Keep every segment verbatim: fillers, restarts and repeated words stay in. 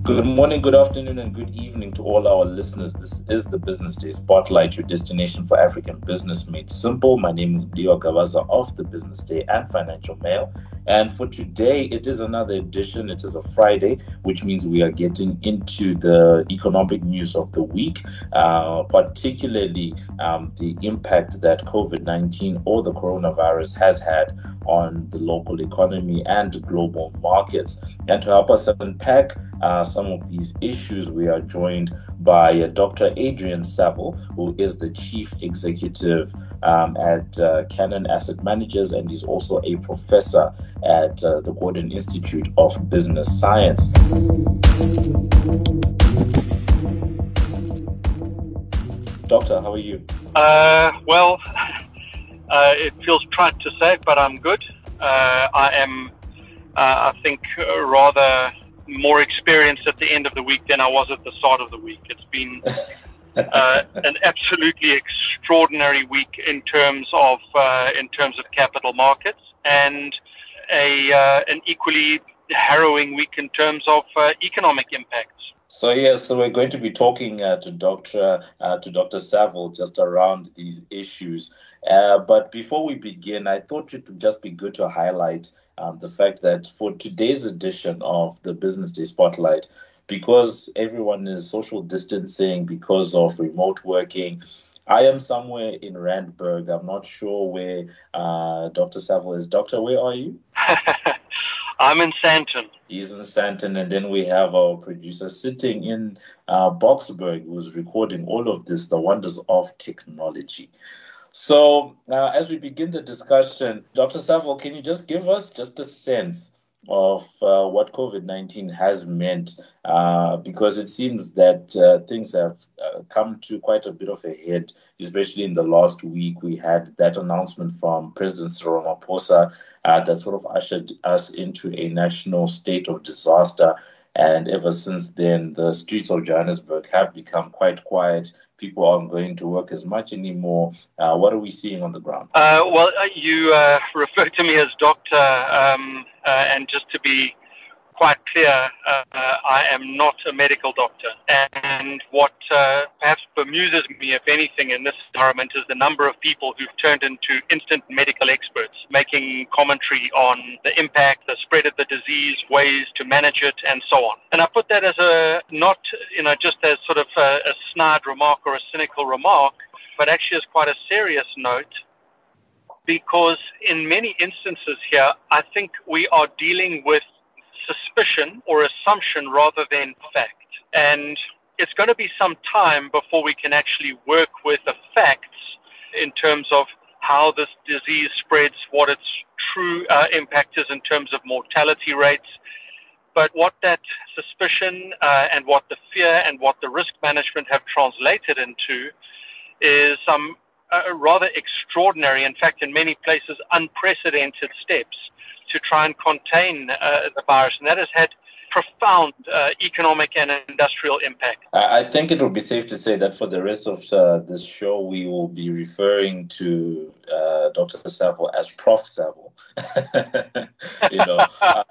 Good morning, good afternoon, and good evening to all our listeners. This is the Business Day Spotlight, your destination for African business made simple. My name is Leo Gavaza of the Business Day and Financial Mail. And for today, it is another edition. It is a Friday, which means we are getting into the economic news of the week, uh, particularly um, the impact that COVID nineteen or the coronavirus has had on the local economy and global markets. And to help us unpack uh, some of these issues, we are joined by uh, Doctor Adrian Saville, who is the Chief Executive um, at uh, Cannon Asset Managers, and he's also a professor at uh, the Gordon Institute of Business Science. Doctor, how are you? Uh, well, uh, it feels trite to say, but I'm good. Uh, I am, uh, I think, uh, rather more experienced at the end of the week than I was at the start of the week. It's been uh, an absolutely extraordinary week in terms of uh, in terms of capital markets, and a uh, an equally harrowing week in terms of uh, economic impacts. So yes, so we're going to be talking uh, to Doctor uh, to Doctor Saville just around these issues. Uh, but before we begin, I thought it would just be good to highlight um, the fact that for today's edition of the Business Day Spotlight, because everyone is social distancing because of remote working, I am somewhere in Randburg. I'm not sure where uh, Doctor Saville is. Doctor, where are you? I'm in Sandton. He's in Sandton, and then we have our producer sitting in uh, Boksburg, who's recording all of this, the wonders of technology. So uh, as we begin the discussion, Doctor Saville, can you just give us just a sense of uh, what COVID nineteen has meant? Uh, because it seems that uh, things have uh, come to quite a bit of a head, especially in the last week. We had that announcement from President Cyril Ramaphosa uh, that sort of ushered us into a national state of disaster. And ever since then, the streets of Johannesburg have become quite quiet. People aren't going to work as much anymore. Uh, what are we seeing on the ground? Uh, well, uh, you uh, refer to me as doctor, um, uh, and just to be quite clear, uh, I am not a medical doctor. And what uh, perhaps bemuses me, if anything, in this environment is the number of people who've turned into instant medical experts, making commentary on the impact, the spread of the disease, ways to manage it, and so on. And I put that as a, not, you know, just as sort of a, a snide remark or a cynical remark, but actually as quite a serious note, because in many instances here, I think we are dealing with suspicion or assumption rather than fact. And it's going to be some time before we can actually work with the facts in terms of how this disease spreads, what its true uh, impact is in terms of mortality rates. But what that suspicion uh, and what the fear and what the risk management have translated into is some uh, rather extraordinary, in fact, in many places, unprecedented steps to try and contain uh, the virus. And that has had profound uh, economic and industrial impact. I think it would be safe to say that for the rest of uh, this show, we will be referring to uh, Doctor Saville as Prof Saville. you know,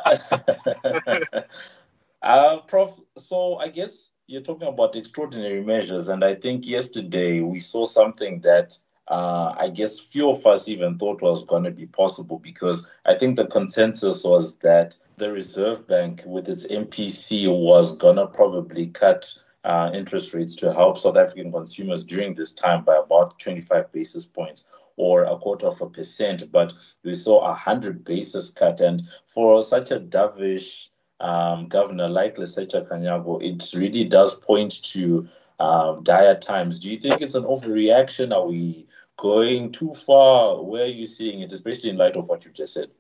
uh, Prof. So I guess you're talking about extraordinary measures, and I think yesterday we saw something that Uh, I guess few of us even thought was going to be possible, because I think the consensus was that the Reserve Bank with its M P C was going to probably cut uh, interest rates to help South African consumers during this time by about twenty-five basis points or a quarter of a percent. But we saw a one hundred basis cut. And for such a dovish um, governor like Lesetja Kganyago, it really does point to um, dire times. Do you think it's an overreaction? Are we going too far? Where are you seeing it, especially in light of what you just said?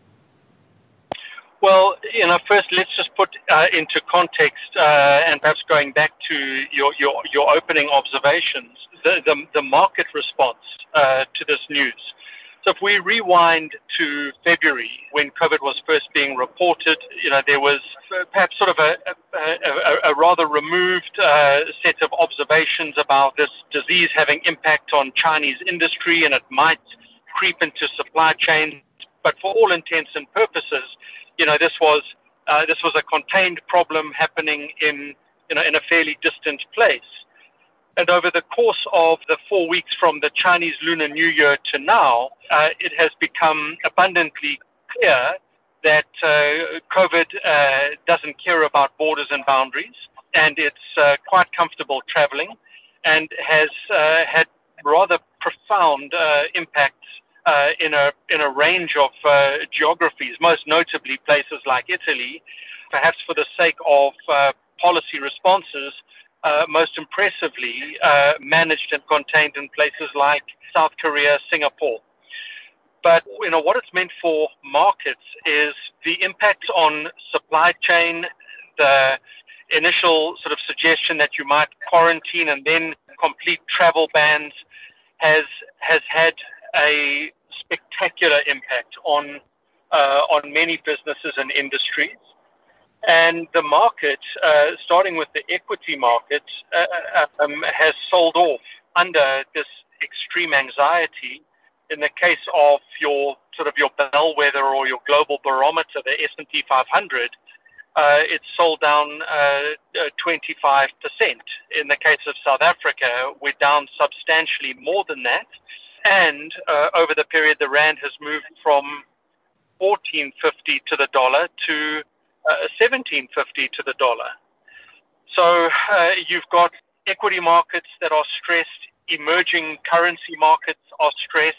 Well, you know, first let's just put uh, into context, uh, and perhaps going back to your your, your opening observations, the, the, the market response uh, to this news. So if we rewind to February, when COVID was first being reported, you know, there was perhaps sort of a, a, a rather removed uh, set of observations about this disease having impact on Chinese industry, and it might creep into supply chains. But for all intents and purposes, you know, this was Uh, this was a contained problem happening in, you know, in a fairly distant place. And over the course of the four weeks from the Chinese Lunar New Year to now, uh, it has become abundantly clear that uh, COVID uh, doesn't care about borders and boundaries, and it's uh, quite comfortable traveling, and has uh, had rather profound uh, impacts uh, in a in a range of uh, geographies, most notably places like Italy, perhaps for the sake of uh, policy responses, uh, most impressively uh, managed and contained in places like South Korea, Singapore. But, you know, what it's meant for markets is the impact on supply chain, the initial sort of suggestion that you might quarantine and then complete travel bans has has had a spectacular impact on uh, on many businesses and industries. And the market, uh, starting with the equity market, uh, um, has sold off under this extreme anxiety. In the case of your sort of your bellwether or your global barometer, the S and P five hundred, uh, it's sold down uh, twenty-five percent. In the case of South Africa, we're down substantially more than that. And uh, over the period, the rand has moved from fourteen fifty to the dollar to uh, seventeen fifty to the dollar. So uh, you've got equity markets that are stressed, emerging currency markets are stressed.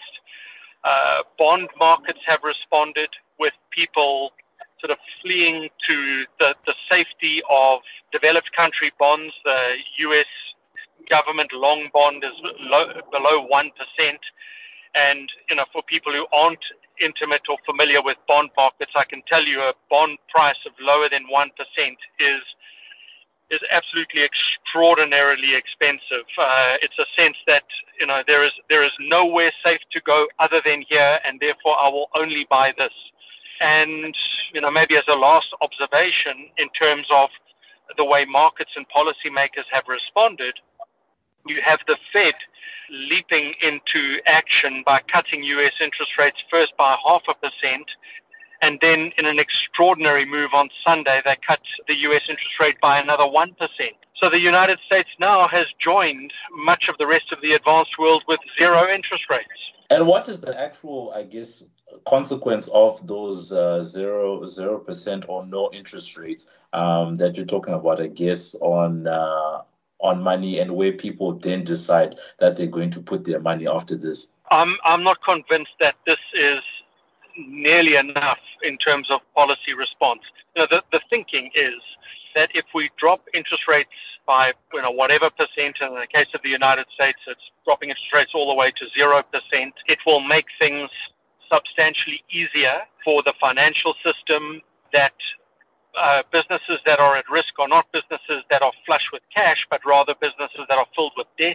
Uh, bond markets have responded with people sort of fleeing to the, the safety of developed country bonds. The U S government long bond is low, below one percent. And, you know, for people who aren't intimate or familiar with bond markets, I can tell you a bond price of lower than one percent is is absolutely extraordinarily expensive. Uh, it's a sense that, you know, there is there is nowhere safe to go other than here, and therefore I will only buy this. And, you know, maybe as a last observation in terms of the way markets and policymakers have responded, you have the Fed leaping into action by cutting U S interest rates first by half a percent, and then in an extraordinary move on Sunday, they cut the U S interest rate by another one percent. So the United States now has joined much of the rest of the advanced world with zero interest rates. And what is the actual, I guess, consequence of those uh, zero, zero percent or no interest rates um, that you're talking about, I guess, on uh, on money, and where people then decide that they're going to put their money after this? I'm, I'm not convinced that this is nearly enough in terms of policy response. You know, the, the thinking is that if we drop interest rates by, you know, whatever percent, and in the case of the United States, it's dropping interest rates all the way to zero percent, it will make things substantially easier for the financial system, that uh, businesses that are at risk are not businesses that are flush with cash, but rather businesses that are filled with debt.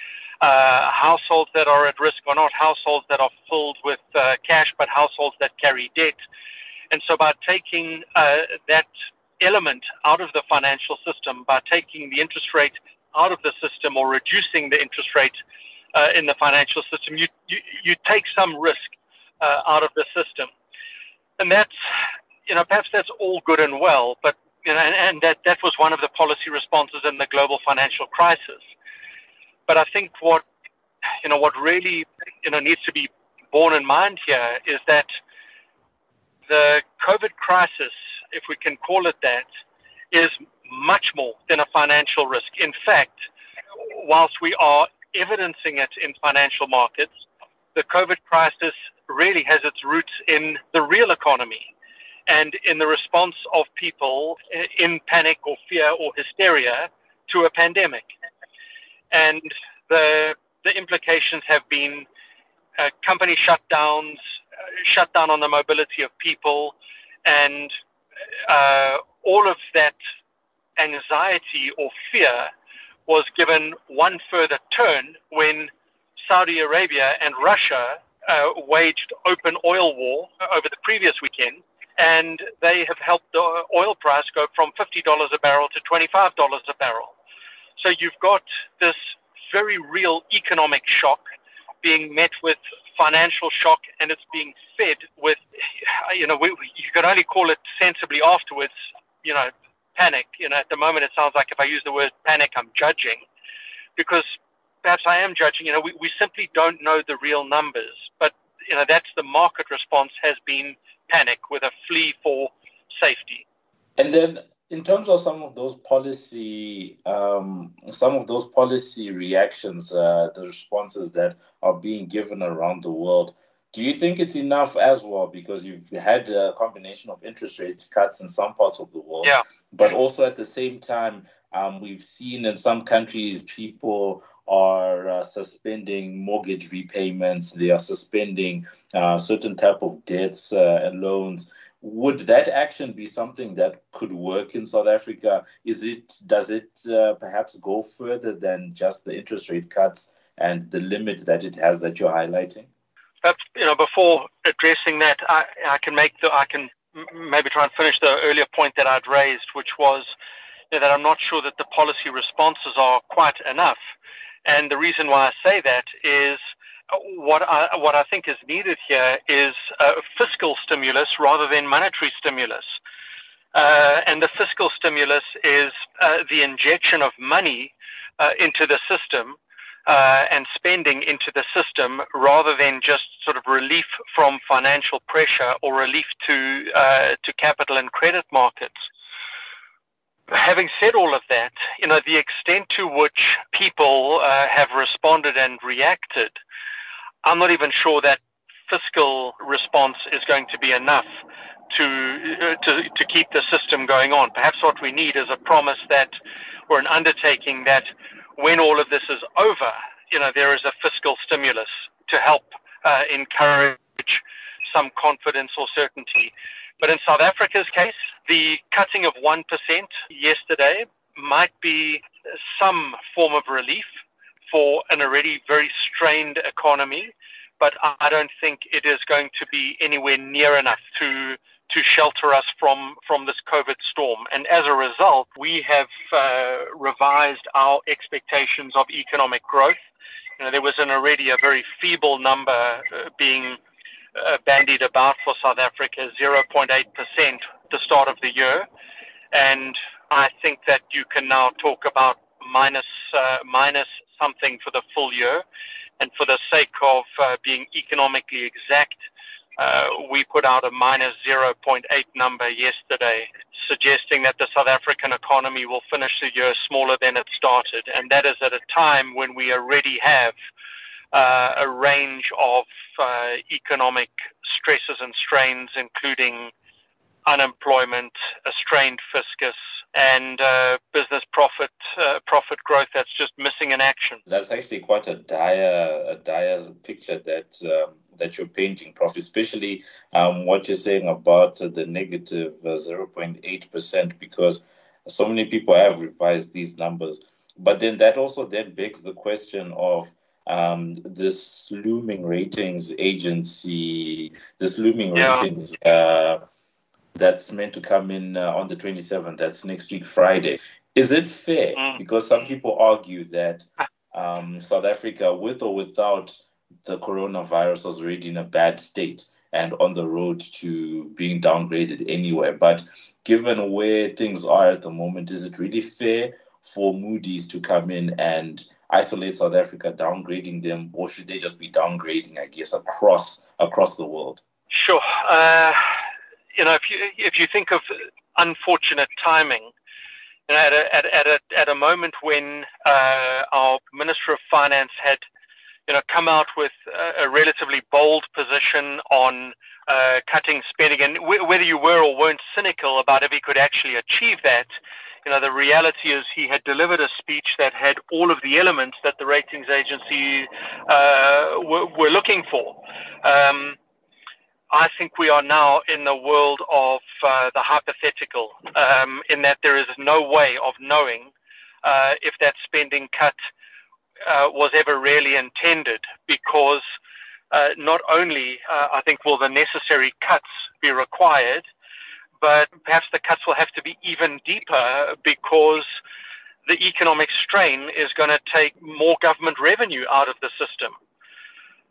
Uh, households that are at risk are not households that are filled with uh, cash, but households that carry debt. And so by taking uh, that element out of the financial system, by taking the interest rate out of the system or reducing the interest rate uh, in the financial system, you, you, you take some risk uh, out of the system. And that's, you know, perhaps that's all good and well, but, you know, and, and that, that was one of the policy responses in the global financial crisis. But I think what, you know, what really, you know, needs to be borne in mind here is that the COVID crisis, if we can call it that, is much more than a financial risk. In fact, whilst we are evidencing it in financial markets, the COVID crisis really has its roots in the real economy and in the response of people in panic or fear or hysteria to a pandemic. And the the implications have been uh, company shutdowns, uh, shutdown on the mobility of people, and uh, all of that anxiety or fear was given one further turn when Saudi Arabia and Russia uh, waged open oil war over the previous weekend, and they have helped the oil price go from fifty dollars a barrel to twenty-five dollars a barrel. So you've got this very real economic shock being met with financial shock, and it's being fed with, you know, we, you could only call it sensibly afterwards, you know, panic. You know, at the moment it sounds like if I use the word panic, I'm judging, because perhaps I am judging. You know, we, we simply don't know the real numbers, but, you know, that's the market response has been panic with a flee for safety. And then in terms of some of those policy, um, some of those policy reactions, uh, the responses that are being given around the world, do you think it's enough as well? Because you've had a combination of interest rate cuts in some parts of the world, yeah. but also at the same time, um, we've seen in some countries people are uh, suspending mortgage repayments. They are suspending uh, certain type of debts uh, and loans. Would that action be something that could work in South Africa? Is it? Does it uh, perhaps go further than just the interest rate cuts and the limits that it has that you're highlighting? But, you know, before addressing that, I, I can make the I can maybe try and finish the earlier point that I'd raised, which was, you know, that I'm not sure that the policy responses are quite enough. And the reason why I say that is what I, what I think is needed here is uh, fiscal stimulus rather than monetary stimulus. Uh, and the fiscal stimulus is uh, the injection of money uh, into the system uh, and spending into the system rather than just sort of relief from financial pressure or relief to uh, to capital and credit markets. Having said all of that, you know, the extent to which people uh, have responded and reacted, I'm not even sure that fiscal response is going to be enough to, uh, to to keep the system going on. Perhaps what we need is a promise that, or an undertaking that when all of this is over, you know, there is a fiscal stimulus to help uh, encourage some confidence or certainty. But in South Africa's case, the cutting of one percent yesterday might be some form of relief for an already very strained economy, but I don't think it is going to be anywhere near enough to to shelter us from, from this COVID storm. And as a result, we have uh, revised our expectations of economic growth. You know, there was an already a very feeble number uh, being uh, bandied about for South Africa, zero point eight percent at the start of the year. And I think that you can now talk about minus, uh, minus something for the full year. And for the sake of uh, being economically exact, uh, we put out a minus zero point eight number yesterday, suggesting that the South African economy will finish the year smaller than it started. And that is at a time when we already have uh, a range of uh, economic stresses and strains, including unemployment, a strained fiscus, and uh, business profit uh, profit growth that's just missing in action. That's actually quite a dire a dire picture that um, that you're painting, Prof. Especially um, what you're saying about uh, the negative uh, zero point eight percent, because so many people have revised these numbers. But then that also then begs the question of um, this looming ratings agency, this looming yeah. ratings. Uh, That's meant to come in uh, on the twenty-seventh. That's next week, Friday. Is it fair? Mm. Because some people argue that um, South Africa, with or without the coronavirus, was already in a bad state and on the road to being downgraded anyway. But given where things are at the moment, is it really fair for Moody's to come in and isolate South Africa, downgrading them, or should they just be downgrading, I guess, across across the world? Sure. Uh... You know, if you if you think of unfortunate timing, you know, at a at, at a at a moment when uh, our Minister of Finance had, you know, come out with a, a relatively bold position on uh, cutting spending, and w- whether you were or weren't cynical about if he could actually achieve that, you know, the reality is he had delivered a speech that had all of the elements that the ratings agency uh, were, were looking for. Um, I think we are now in the world of uh, the hypothetical, um, in that there is no way of knowing uh, if that spending cut uh, was ever really intended, because uh, not only, uh, I think, will the necessary cuts be required, but perhaps the cuts will have to be even deeper, because the economic strain is going to take more government revenue out of the system.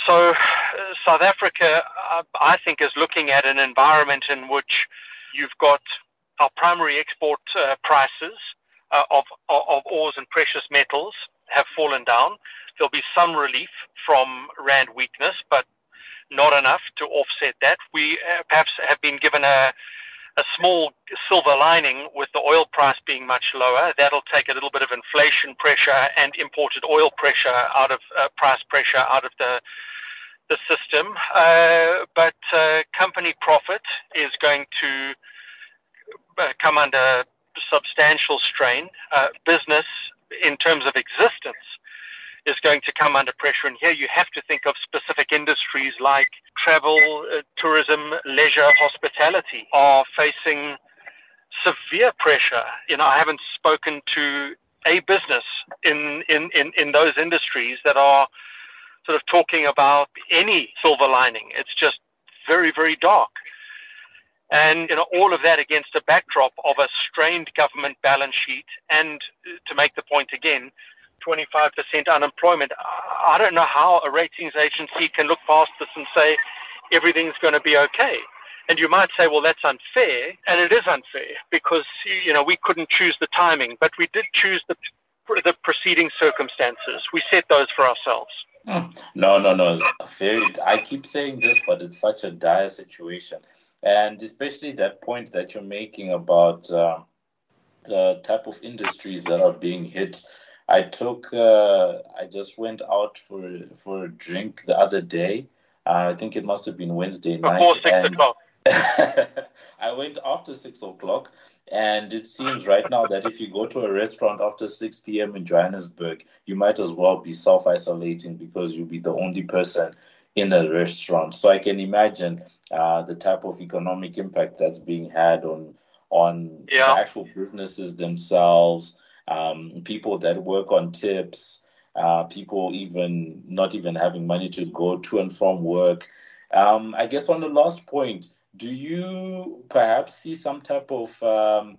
So uh, South Africa, uh, I think, is looking at an environment in which you've got our primary export uh, prices uh, of, of ores and precious metals have fallen down. There'll be some relief from rand weakness, but not enough to offset that. We uh, perhaps have been given a, a small silver lining with the oil price being much lower. That'll take a little bit of inflation pressure and imported oil pressure out of uh, price pressure out of the the system. Uh, but uh, company profit is going to uh, come under substantial strain. Uh, business, in terms of existence, is going to come under pressure. And here you have to think of specific industries like travel, uh, tourism, leisure, hospitality are facing severe pressure. You know, I haven't spoken to a business in, in, in, in those industries that are sort of talking about any silver lining. It's just very, very dark. And, you know, all of that against a backdrop of a strained government balance sheet and, to make the point again, twenty-five percent unemployment. I don't know how a ratings agency can look past this and say everything's going to be okay. And you might say, well, that's unfair. And it is unfair because, you know, we couldn't choose the timing, but we did choose the, the preceding circumstances. We set those for ourselves. No, no, no. Very, I keep saying this, but it's such a dire situation. And especially that point that you're making about uh, the type of industries that are being hit. I took, uh, I just went out for for a drink the other day. Uh, I think it must have been Wednesday night. Before six o'clock. I went after six o'clock, and it seems right now that if you go to a restaurant after six p.m. in Johannesburg, you might as well be self-isolating because you'll be the only person in a restaurant. So I can imagine uh, the type of economic impact that's being had on on yeah. the actual businesses themselves. Um, people that work on tips, uh, people even not even having money to go to and from work. Um, I guess on the last point, do you perhaps see some type of, um,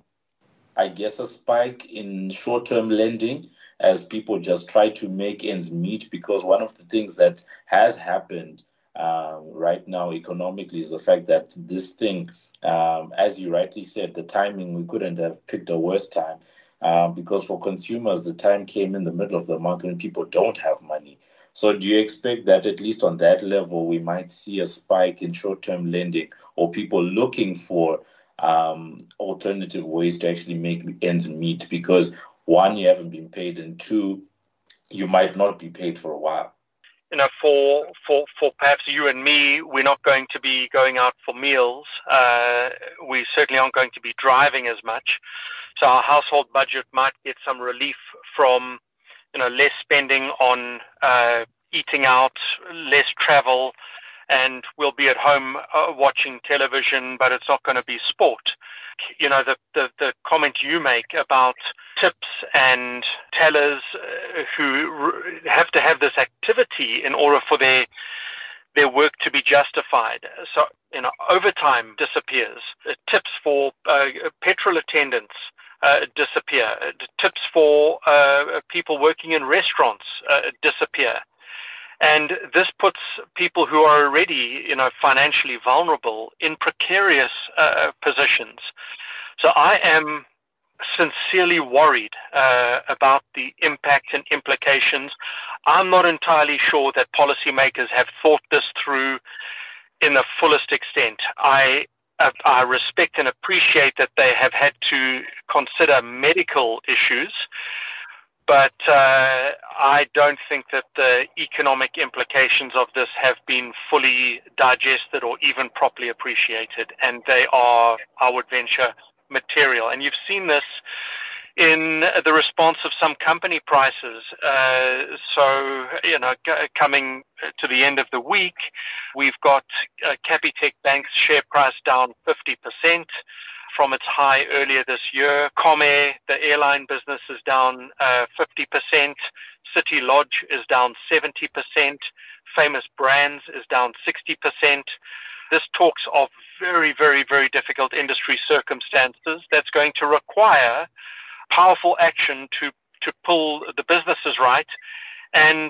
I guess, a spike in short-term lending as people just try to make ends meet? Because one of the things that has happened uh, right now economically is the fact that this thing, um, as you rightly said, the timing, we couldn't have picked a worse time. Uh, because for consumers, the time came in the middle of the month when people don't have money. So do you expect that at least on that level, we might see a spike in short-term lending or people looking for um, alternative ways to actually make ends meet? Because one, you haven't been paid, and two, you might not be paid for a while. You know, for, for, for perhaps you and me, we're not going to be going out for meals. Uh, we certainly aren't going to be driving as much. So our household budget might get some relief from, you know, less spending on uh, eating out, less travel, and we'll be at home uh, watching television, but it's not going to be sport. You know, the, the, the comment you make about tips and tellers uh, who have to have this activity in order for their their work to be justified. So, you know, overtime disappears. Uh, tips for uh, petrol attendants uh, disappear. Uh, tips for uh, people working in restaurants uh, disappear. And this puts people who are already, you know, financially vulnerable in precarious uh, positions. So I am sincerely worried uh, about the impact and implications. I'm not entirely sure that policymakers have thought this through in the fullest extent. I I respect and appreciate that they have had to consider medical issues, but uh, I don't think that the economic implications of this have been fully digested or even properly appreciated, and they are, I would venture, material. And you've seen this in the response of some company prices. Uh, so, you know, g- coming to the end of the week, we've got uh, Capitec Bank's share price down fifty percent from its high earlier this year. Comair, the airline business, is down uh, fifty percent. City Lodge is down seventy percent. Famous Brands is down sixty percent. This talks of very, very, very difficult industry circumstances that's going to require powerful action to, to pull the businesses right. And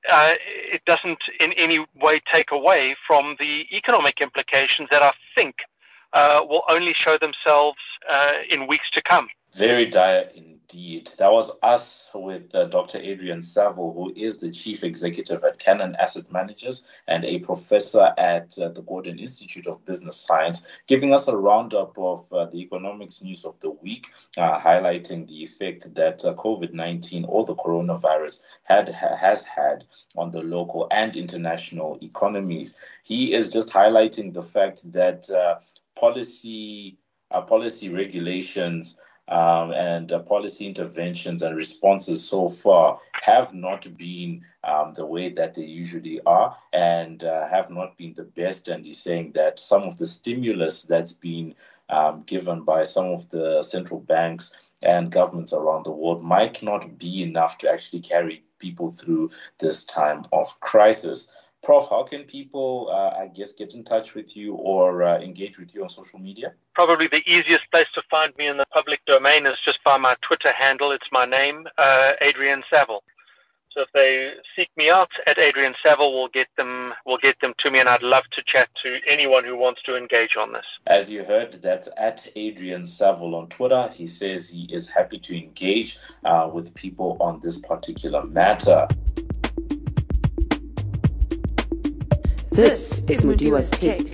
uh, it doesn't in any way take away from the economic implications that I think uh, will only show themselves uh, in weeks to come. Very dire indeed. That was us with uh, Doctor Adrian Saville, who is the Chief Executive at Cannon Asset Managers and a professor at uh, the Gordon Institute of Business Science, giving us a roundup of uh, the economics news of the week, uh, highlighting the effect that uh, COVID nineteen or the coronavirus had ha- has had on the local and international economies. He is just highlighting the fact that uh, policy, uh, policy regulations Um, and uh, policy interventions and responses so far have not been um, the way that they usually are, and uh, have not been the best. And he's saying that some of the stimulus that's been um, given by some of the central banks and governments around the world might not be enough to actually carry people through this time of crisis. Prof, how can people, uh, I guess, get in touch with you or uh, engage with you on social media? Probably the easiest place to find me in the public domain is just by my Twitter handle. It's my name, uh, Adrian Saville. So if they seek me out at Adrian Saville, we'll get them, we'll get them to me, and I'd love to chat to anyone who wants to engage on this. As you heard, that's at Adrian Saville on Twitter. He says he is happy to engage uh, with people on this particular matter. This is Mudiwa's Take.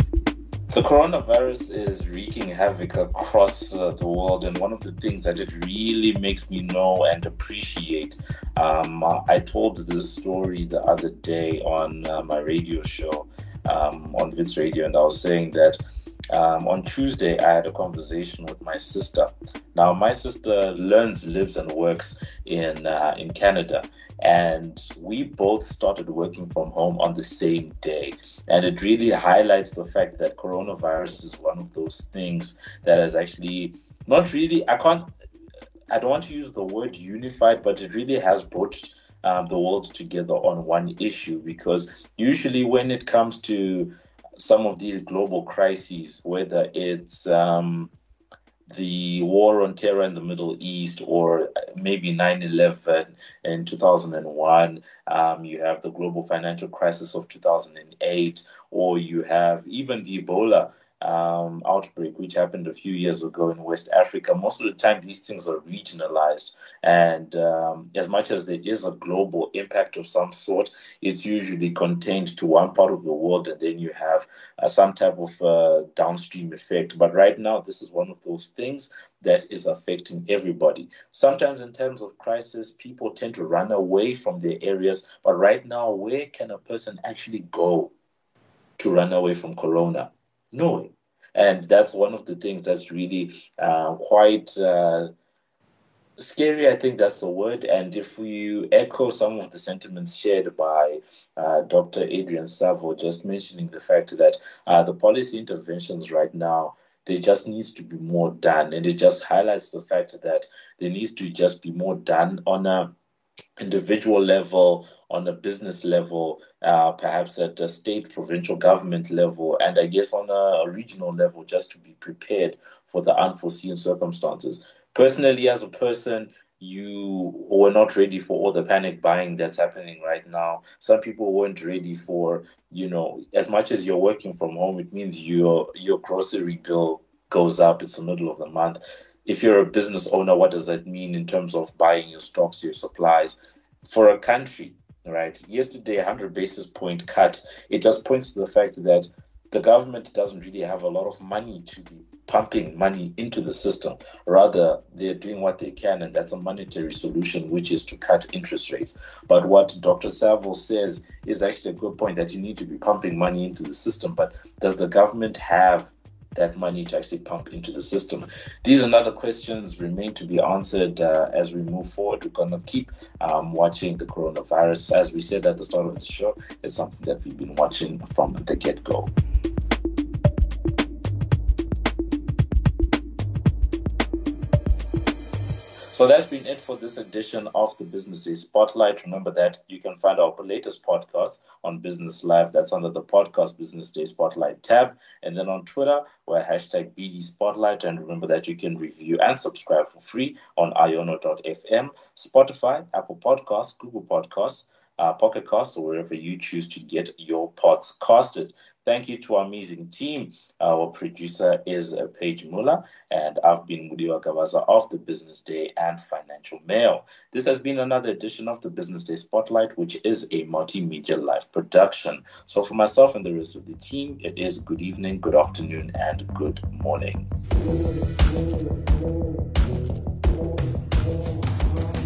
The coronavirus is wreaking havoc across uh, the world, and one of the things that it really makes me know and appreciate, um, I told this story the other day on uh, my radio show, um, on Vince Radio, and I was saying that um, on Tuesday I had a conversation with my sister. Now, my sister learns, lives, and works in uh, in Canada. And we both started working from home on the same day. And it really highlights the fact that coronavirus is one of those things that has actually not really, I can't, I don't want to use the word unified, but it really has brought um, the world together on one issue. Because usually when it comes to some of these global crises, whether it's um, the war on terror in the Middle East, or maybe nine eleven in two thousand one, um, you have the global financial crisis of two thousand eight, or you have even the Ebola um, outbreak, which happened a few years ago in West Africa. Most of the time, these things are regionalized. And um, as much as there is a global impact of some sort, it's usually contained to one part of the world, and then you have uh, some type of uh, downstream effect. But right now, this is one of those things that is affecting everybody. Sometimes in times of crisis, people tend to run away from their areas. But right now, where can a person actually go to run away from corona? Nowhere. And that's one of the things that's really uh, quite uh, scary, I think that's the word. And if we echo some of the sentiments shared by uh, Doctor Adrian Saville, just mentioning the fact that uh, the policy interventions right now, there just needs to be more done. And it just highlights the fact that there needs to just be more done on a individual level, on a business level, uh, perhaps at a state, provincial government level, and I guess on a, a regional level, just to be prepared for the unforeseen circumstances. Personally, as a person, you were not ready for all the panic buying that's happening right now. Some people weren't ready for, you know, as much as you're working from home, it means your your grocery bill goes up. It's the middle of the month. If you're a business owner, what does that mean in terms of buying your stocks, your supplies? For a country, right? Yesterday, a one hundred basis point cut, it just points to the fact that the government doesn't really have a lot of money to be pumping money into the system. Rather, they're doing what they can, and that's a monetary solution, which is to cut interest rates. But what Doctor Saville says is actually a good point, that you need to be pumping money into the system. But does the government have that money to actually pump into the system? These and other questions remain to be answered uh, as we move forward. We're going to keep um, watching the coronavirus. As we said at the start of the show, it's something that we've been watching from the get-go. So that's been it for this edition of the Business Day Spotlight. Remember that you can find our latest podcast on Business Live. That's under the podcast Business Day Spotlight tab. And then on Twitter, we're hashtag B D Spotlight. And remember that you can review and subscribe for free on iono dot f m, Spotify, Apple Podcasts, Google Podcasts, uh, Pocket Cast, or wherever you choose to get your pods casted. Thank you to our amazing team. Our producer is uh, Paige Muller, and I've been Mudiwa Gavaza of the Business Day and Financial Mail. This has been another edition of the Business Day Spotlight, which is a multimedia live production. So for myself and the rest of the team, it is good evening, good afternoon, and good morning.